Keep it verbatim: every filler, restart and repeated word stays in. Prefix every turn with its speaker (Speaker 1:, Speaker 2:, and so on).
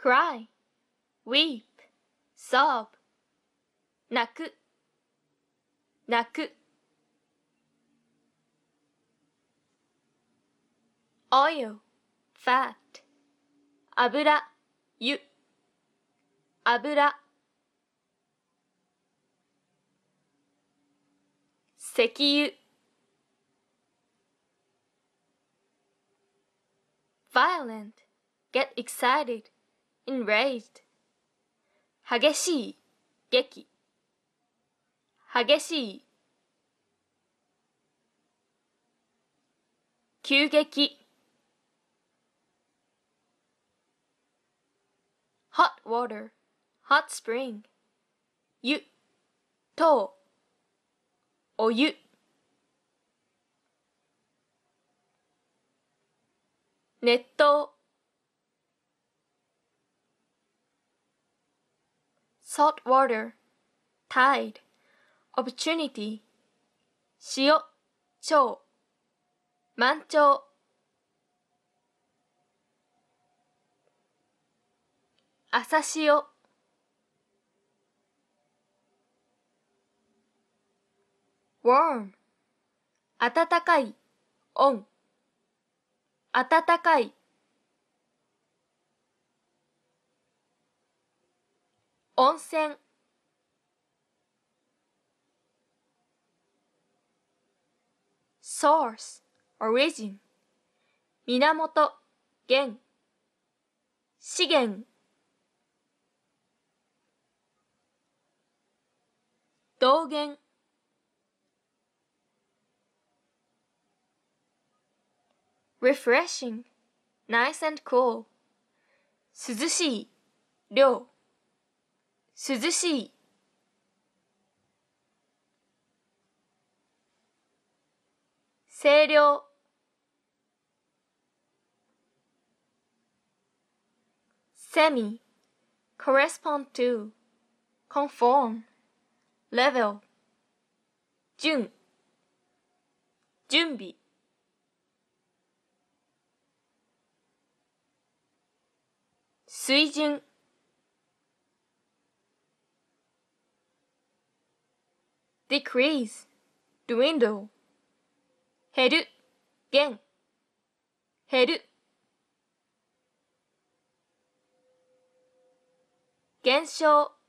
Speaker 1: cry, weep, sob 泣く泣く oil, fat 油油油石油 violent, get excited, enraged 激しい激激しい急激 hot water, hot spring 湯湯お湯熱湯 salt water, tide, opportunity 潮潮満潮朝潮 warm 暖かい温暖かい温泉 source, origin 源源資源道源 refreshing, nice and cool 涼しい涼涼しい清涼 semi, correspond to, conform, level 準準備水準 decrease, dwindle 減る減減る減少